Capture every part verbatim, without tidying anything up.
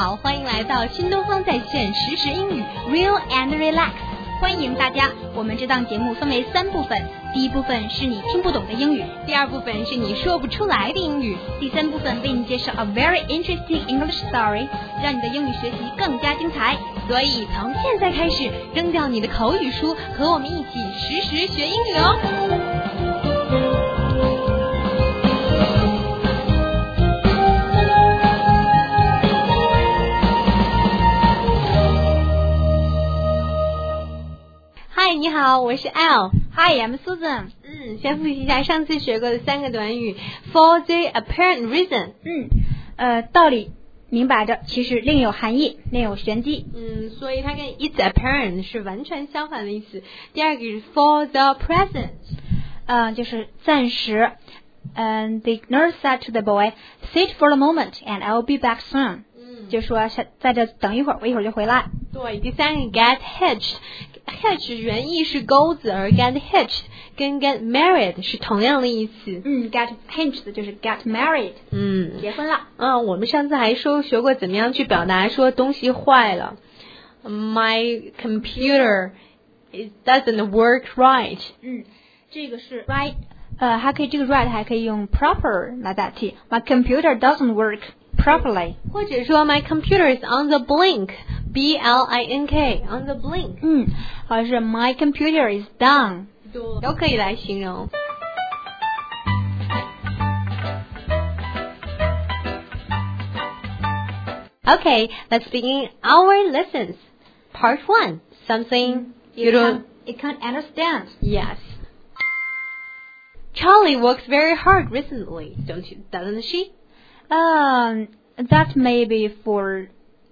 好，欢迎来到新东方在线实时英语 Real and Relax， 欢迎大家。我们这档节目分为三部分，第一部分是你听不懂的英语，第二部分是你说不出来的英语，第三部分为你介绍 a very interesting English story， 让你的英语学习更加精彩。所以从现在开始，扔掉你的口语书，和我们一起实时学英语哦。嗨，你好，我是 Al。Hi, I'm Susan。嗯，先复习一下上次学过的三个短语 for the apparent reason。 嗯，呃，道理明摆着，其实另有含义，另有玄机。 嗯，所以它跟 it's apparent 是完全相反的意思。第二个是 for the present， 嗯、呃，就是暂时。嗯、um, ，the nurse said to the boy, "Sit for a moment, and I'll be back soon." 嗯，就说在这等一会儿，我一会儿就回来。 对，第三个 get hitched。Hitch 原意是钩子，而 get hitched 跟 get married 是同样的意思。 嗯 ，get hitched 就是 get married， 嗯， 结婚了。 嗯，我们上次还说学过怎么样去表达说东西坏了。My computer it doesn't work right。 嗯，这个是 right， 呃，还可以这个 right 还可以用 proper 来代替。My computer doesn't work properly， 或者说 My computer is on the blink。B L I N K on the blink， 嗯，或者是 My computer is down， 都可以来形容。Okay, let's begin our lessons. Part one, something you, you don't you can't understand. Yes. Charlie works very hard recently, don't you, doesn't she? Um, that may be for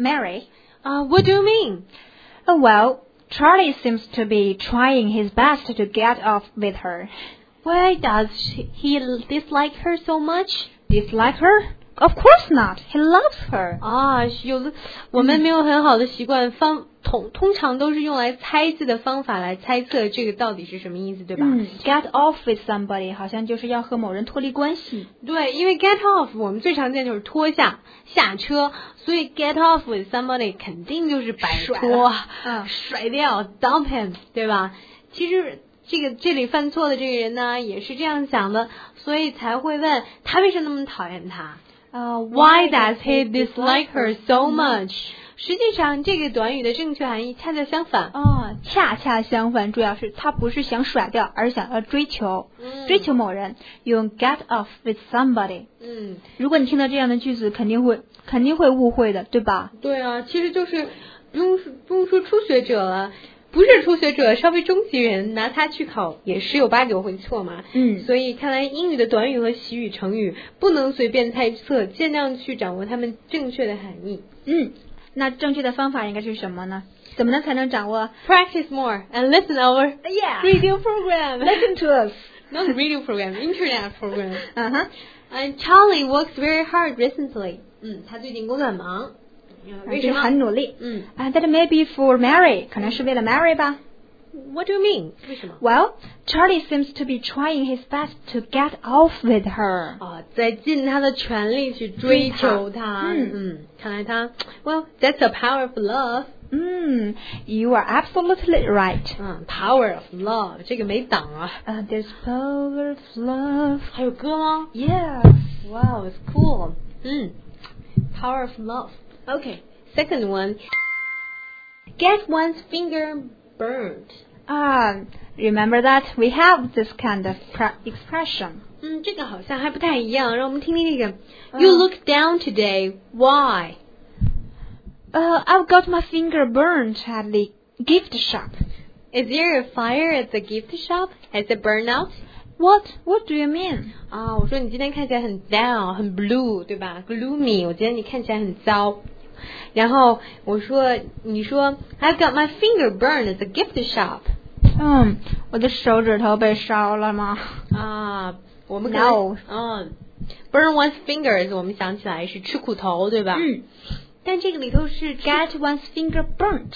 Mary.Uh, what do you mean? Oh, well, Charlie seems to be trying his best to get off with her. Why does he dislike her so much? Dislike her? Of course not. He loves her. 啊，有的我们没有很好的习惯，方通通常都是用来猜字的方法来猜测这个到底是什么意思，对吧？ 嗯 ，get off with somebody 好像就是要和某人脱离关系。 对，因为 get off 我们最常见就是脱下下车，所以 get off with somebody 肯定就是摆脱， 嗯， 甩掉 dump him， 对吧？其实这个这里犯错的这个人呢，也是这样想的，所以才会问他为什么那么讨厌他。 Uh, Why does he dislike her so much? 实际上，这个短语的正确含义恰恰相反。 哦，恰恰相反，主要是他不是想甩掉，而是想要追求， 嗯、 追求某人。用 get off with somebody。 嗯， 如果你听到这样的句子，肯定会肯定会误会的，对吧？ 对啊，其实就是不用不用说初学者了。不是初学者，稍微中级人拿它去考也十有八九会错嘛。 嗯， 所以看来英语的短语和习语成语不能随便猜测，尽量去掌握它们正确的含义。 嗯，那正确的方法应该是什么呢？怎么能才能掌握 ？Practice more and listen our yeah radio program. Listen to us. Not radio program, internet program. 嗯哼。 And Charlie works very hard recently. 嗯，他最近工作很忙。为什么很努力？ 嗯啊、uh, ，That may be for Mary， 可能是为了 Mary 吧。 What do you mean？ 为什么 ？Well, Charlie seems to be trying his best to get off with her。 啊，在尽他的全力去追求她。嗯嗯，看来他 ，Well, that's the power of love。 嗯 ，You are absolutely right。 嗯 ，Power of love 这个没档啊。 Uh, there's power of love。 还有歌吗 ？Yes。 Wow, it's cool。嗯 ，Power of love。Okay, second one. Get one's finger burned. Ah, uh, remember that we have this kind of expression. 嗯，这个好像还不太一样，让我们听听这个。Uh, you look down today. Why? Uh, I've got my finger burned at the gift shop. Is there a fire at the gift shop? Has it burned out? What? What do you mean? 啊，我说你今天看起来很 down， 很 blue， 对吧 ？Gloomy， 我觉得你看起来很糟。然后我说，你说 I've got my finger burned at the gift shop。 嗯，我的手指头被烧了吗？ 啊，我们可能 No。 嗯 ，burn one's fingers， 我们想起来是吃苦头，对吧？ 嗯。 但这个里头是 get one's finger burnt。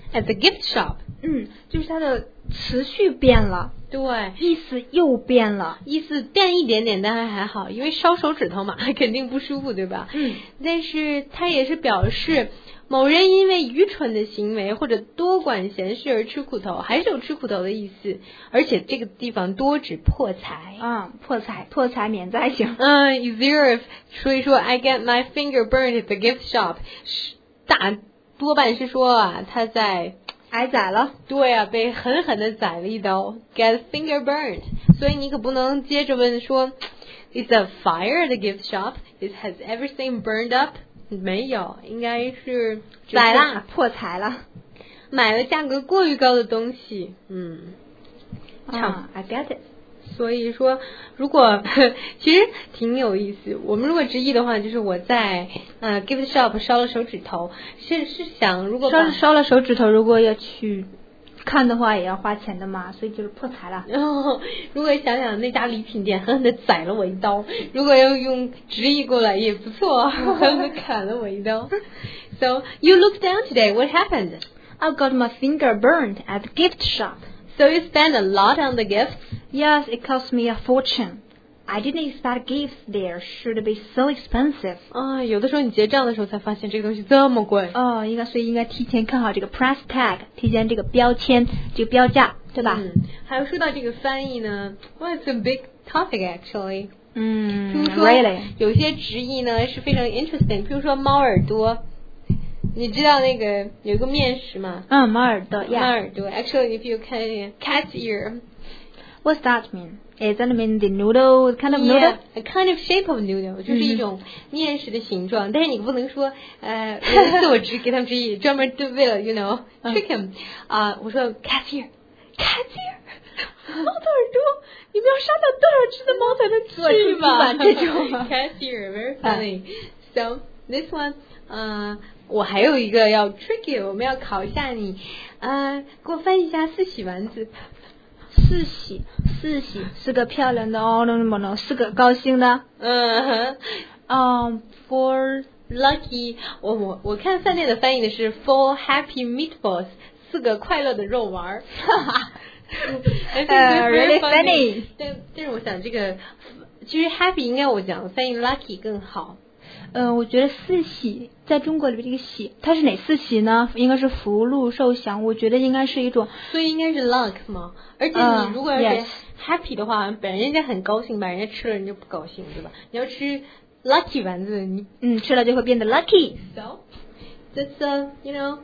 at the gift shop。 嗯，就是它的词序变了， 对， 意思又变了， 意思变一点点，但还还好，因为烧手指头嘛，肯定不舒服，对吧？ 嗯， 但是它也是表示某人因为愚蠢的行为或者多管闲事而吃苦头，还是有吃苦头的意思，而且这个地方多指破财。 嗯，破财，破财免灾星。 嗯 ，zero， 所以说 I get my finger burned at the gift shop， 大多半是说啊，他在挨宰了。 对啊，被狠狠的宰了一刀 ，get finger burned。所以你可不能接着问说 ，Is a fire at the gift shop? Is has everything burned up？ 没有，应该是宰啦， 破财了， 买了价格过于高的东西。嗯， 唱、uh, I get it。 所以说，如果其实挺有意思。我们如果直译的话，就是我在呃 gift shop 烧了手指头，是是想如果烧烧了手指头，如果要去看的话，也要花钱的嘛，所以就是破财了。 然后，如果想想那家礼品店狠狠的宰了我一刀，如果要用直译过来也不错，狠狠的砍了我一刀。So you looked down today. What happened? I got my finger burned at the gift shop. So you spent a lot on the gifts? Yes, it cost me a fortune. I didn't expect gifts there should be so expensive. 啊，有的时候你结账的时候才发现这个东西这么贵。 哦，应该所以应该提前看好这个 price tag， 提前这个标签，这个标价，对吧？ 嗯，还有说到这个翻译呢 ，Well, it's a big topic actually. 嗯， 比如说 really? 有些直译呢是非常 interesting， 比如说猫耳朵。你知道那个有个面食吗？ 嗯，猫耳朵 ，yeah. 猫耳朵 ，actually if you can cat's ear. What's that mean? Is that mean the noodle kind of noodle? Yeah, a kind of shape of noodle， 就是一种面食的形状。但是你不能说，呃，有一次我只给他们直译，专门就为了 you know trick him 啊，我说 cat's ear，cat's ear， 猫的耳朵，你们要杀掉多少只的猫才能吃吧？ 这种 cat's ear，very funny. So this one， 呃。我还有一个要 trick you， 我们要考一下你，呃，给我翻译一下四喜丸子。 四喜，四喜是个漂亮的哦，能不能是个高兴的？ 嗯， 嗯 ，for lucky， 我我我看饭店的翻译的是 for happy meatballs， 四个快乐的肉丸儿。哈哈， 呃 ，really funny。 但但是我想这个，其实 happy 应该我讲翻译 lucky 更好。 嗯、呃，我觉得四喜在中国里面这个喜，它是哪四喜呢？应该是福禄寿享，我觉得应该是一种， 所以应该是 luck 嘛。而且你如果要是 happy 的话，本来人家很高兴吧，人家吃了人就不高兴，对吧？你要吃 lucky 丸子，你嗯吃了就会变得 lucky。 So that's a you know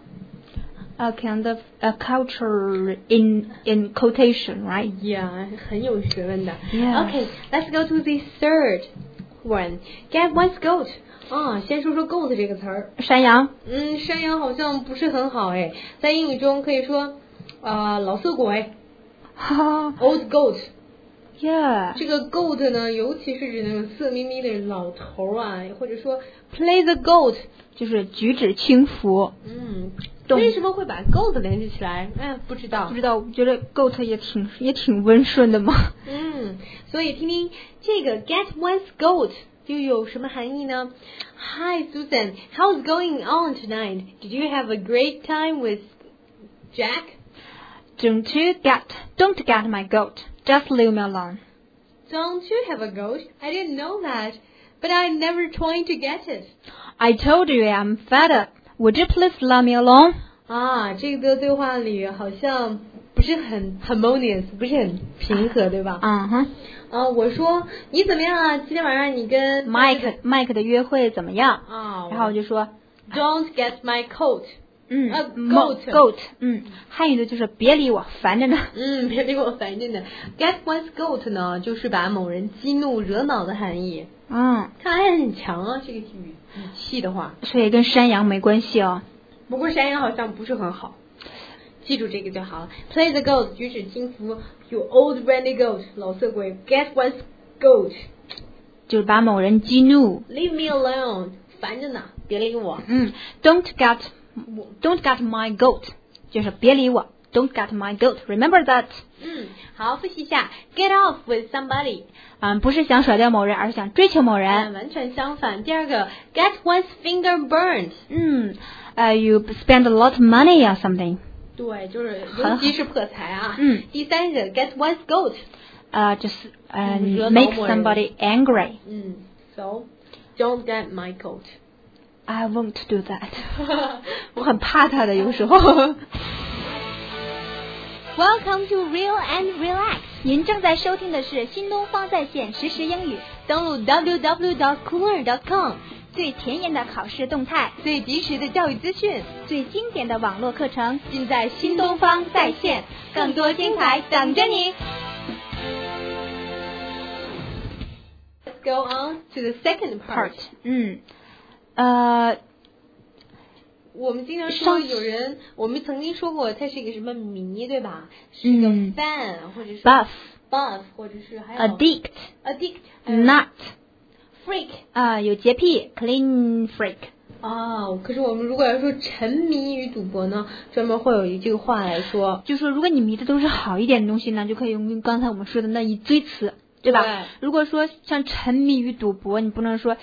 a kind of a culture in in quotation, right? Yeah， 很有学问的。 Yeah. Okay, let's go to the third one. Get one's goat. 啊，先说说 goat 这个词儿。 山羊。 嗯，山羊好像不是很好哎，在英语中可以说啊、呃、老色鬼。Old goat。 Yeah。 这个 goat 呢，尤其是指那种色眯眯的老头啊，或者说 play the goat， 就是举止轻浮。 嗯。为什么会把 goat 联系起来？哎，不知道。 不知道，我觉得 goat 也挺也挺温顺的嘛。 嗯，所以听听这个 get one's goat 又有什么含义呢 ？Hi Susan, how's going on tonight? Did you have a great time with Jack? Don't you get, don't get my goat. Just leave me alone. Don't you have a goat? I didn't know that, but I never tried to get it. I told you I'm fed up. Would you please leave me alone? 啊，这个对话里好像不是很 harmonious， 不是很平和，对吧？ 嗯哼。 啊，我说你怎么样啊？今天晚上你跟 Mike Mike 的约会怎么样？ 啊， 然后我就说 Don't get my coat。 嗯、 uh, goat goat， 嗯，汉语的就是别理我，烦着呢。 嗯，别理我，烦着呢。Get one's goat 呢，就是把某人激怒、惹恼的含义。 嗯， 看来很强啊，这个语语气的话。 所以跟山羊没关系哦。 不过山羊好像不是很好，记住这个就好了。Play the goat， 举止轻浮。You old randy goat， 老色鬼。Get one's goat， 就是把某人激怒。 Leave me alone， 烦着呢，别理我。 嗯 ，Don't get。Don't get my goat， 就是别理我。Don't get my goat. Remember that. 嗯，好，复习一下。Get off with somebody. 嗯，不是想甩掉某人，而是想追求某人。 嗯，完全相反。第二个 ，get one's finger burned. 嗯，呃、uh, ，you spend a lot of money or something. 对，就是尤其是破财啊。 嗯。 第三个 get wise goat， 啊，就是呃 make somebody angry。 嗯 ，so don't get my goat。 I won't do that 。我很怕他的，有时候。 Welcome to Real and Relax。 您正在收听的是新东方在线实时英语。 登录 w w w dot cooler dot com。 最前沿的考试动态， 最及时的教育资讯， 最经典的网络课程， 尽在新东方在线，更多精彩等着你。Let's go on to the second part。 嗯，呃， 我们经常说有人，我们曾经说过，它是一个什么迷，对吧？是一个 fan，、嗯、或者是 buff buff， 或者是还有 addict addict nut。freak 啊，有洁癖 clean freak。 哦，可是我们如果要说沉迷于赌博呢，专门会有一句话来说， 就说如果你迷的都是好一点的东西呢，就可以用刚才我们说的那一堆词，对吧？ 对。 如果说像沉迷于赌博，你不能说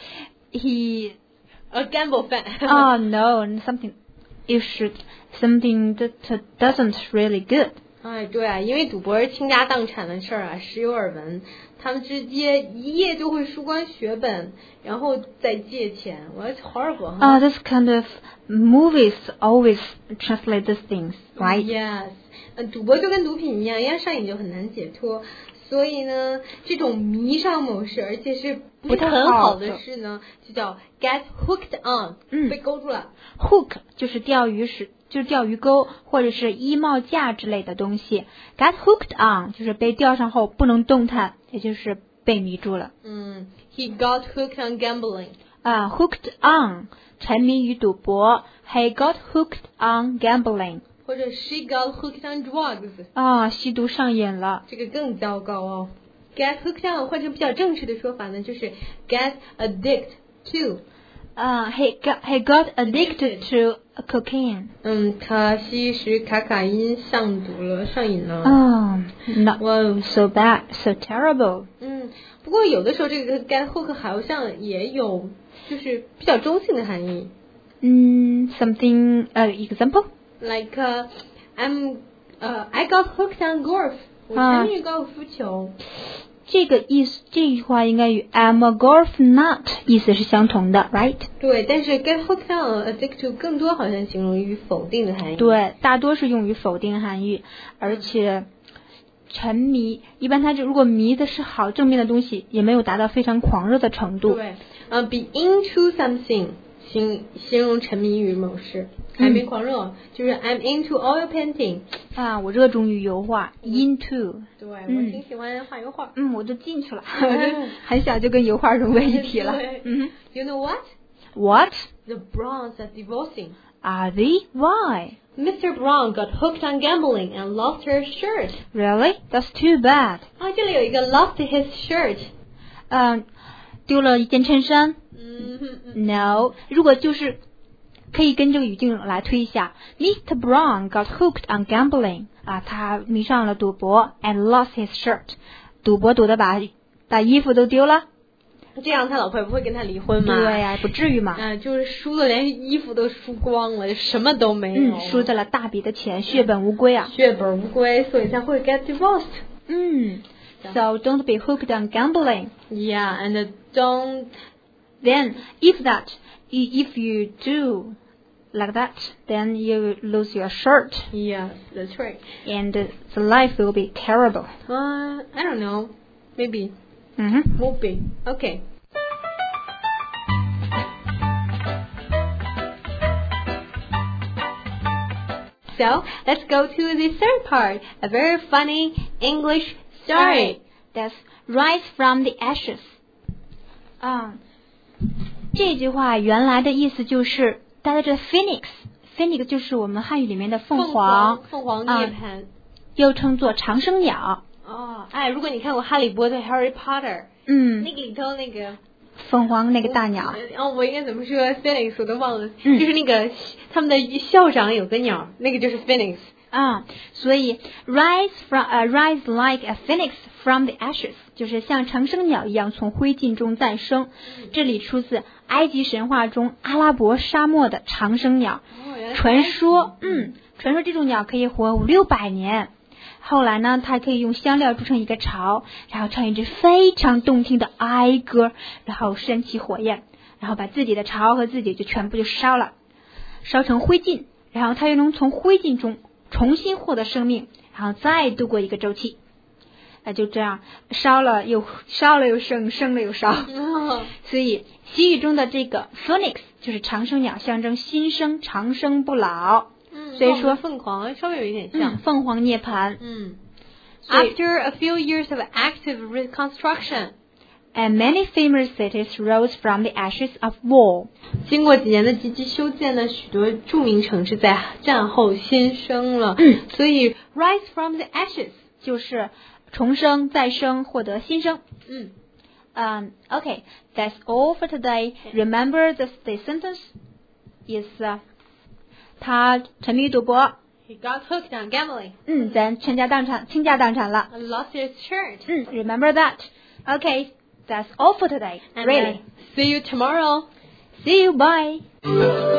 he a gamble fan。 哦、oh, no something you should something that doesn't really good。 哎，对啊，因为赌博是倾家荡产的事儿啊，时有耳闻。他们直接一夜就会输光血本，然后再借钱。我要 horrible 哈。 啊、uh, ，this kind of movies always translate these things, right? Yes， 呃，赌博就跟毒品一样，一旦上瘾就很难解脱。所以呢，这种迷上某事，而且是不是很好的事呢，就叫 get hooked on， 嗯， 被勾住了。 hook 就是钓鱼是。就是钓鱼钩或者是衣帽架之类的东西 ，get hooked on 就是被钓上后不能动弹，也就是被迷住了。 嗯 ，He got hooked on gambling。 啊 ，hooked on 沉迷于赌博 ，He got hooked on gambling。 或者 She got hooked on drugs。 啊，吸毒上瘾了。 这个更糟糕哦。get hooked on 换成比较正式的说法呢，就是 get addicted to。 啊、uh, ，he got he got addicted to cocaine。 嗯，他吸食卡卡因上毒了，上瘾了。 哦、oh, ，Wow， so bad, so terrible。 嗯，不过有的时候这个 get hook 好像也有就是比较中性的含义。 嗯 ，something 呃、uh, example like、uh, I'm 呃、uh, I got hooked on golf。我沉迷于高尔夫球。Uh, 这个意思，这句话应该与 I'm a golf nut 意思是相同的 ，right？ 对，但是 get hooked on addicted to 更多好像形容于否定的含义。 对，大多是用于否定含义，而且沉迷，一般它就如果迷的是好正面的东西，也没有达到非常狂热的程度。 对，呃 ，be into something 形形容沉迷于某事。海绵狂热、嗯、就是 I'm into oil painting 啊，我热衷于油画、嗯、into 对、嗯、我挺喜欢画油画。 嗯，我就进去了，我就很小就跟油画融为一体了。 嗯 You know what? What? The Browns are divorcing. Are they? Why? Mister Brown got hooked on gambling and lost her shirt. Really? That's too bad. 啊，这里有一个 lost his shirt. 嗯，丢了一件衬衫。 嗯哼 No， 如果就是可以跟这个语境来推一下 ，Mister Brown got hooked on gambling 啊，他迷上了赌博 and lost his shirt， 赌博赌的把把衣服都丢了。 这样他老婆也不会跟他离婚吗？ 对呀、啊，不至于嘛。 啊，就是输的连衣服都输光了，什么都没有。 嗯，输得了大笔的钱，血本无归啊。 血本无归，所以才会 get divorced。 嗯 ，So don't be hooked on gambling. Yeah, and don't. Then if that, if you do like that, then you lose your shirt. Yes, that's right. And the life will be terrible. Uh, I don't know. Maybe. Mm-hmm. Will be. Okay. So, let's go to the third part. A very funny English story. That's rise from the ashes. 啊、uh, 这句话原来的意思就是大家知道 phoenix，phoenix 就是我们汉语里面的凤凰， 凤凰涅槃、uh, 又称作长生鸟。 哦，哎，如果你看过《哈利波特》Harry Potter， 嗯， 那个里头那个凤凰那个大鸟， 哦，我应该怎么说 ？Phoenix 我都忘了， 嗯、 就是那个他们的校长有个鸟，那个就是 Phoenix 啊。所以 rise from 呃、uh, rise like a phoenix from the ashes， 就是像长生鸟一样从灰烬中诞生。嗯、这里出自埃及神话中阿拉伯沙漠的长生鸟， 哦、 传说，嗯， 传说这种鸟可以活五六百年。后来呢，它可以用香料筑成一个巢，然后唱一支非常动听的哀歌，然后升起火焰，然后把自己的巢和自己就全部就烧了，烧成灰烬，然后它又能从灰烬中重新获得生命，然后再度过一个周期。那就这样烧了又烧了又生，生了又烧。所以西语中的这个 phoenix 就是长生鸟，象征新生长生不老。 嗯， 所以说凤凰稍微有一点像。 嗯，凤凰涅槃。 嗯。After a few years of active reconstruction, and many famous cities rose from the ashes of war. 经过几年的积极修建呢，许多著名城市在战后新生了。 嗯， 所以 rise from the ashes 就是重生、再生、获得新生。 嗯。 Um, okay, that's all for today. Remember the, the sentence is, uh, 他沉迷赌博。 He got hooked on gambling. 嗯，咱倾家荡产，倾家荡产了。 Lost his shirt. 嗯 ，Remember that. Okay, that's all for today. And really. See you tomorrow. See you. Bye.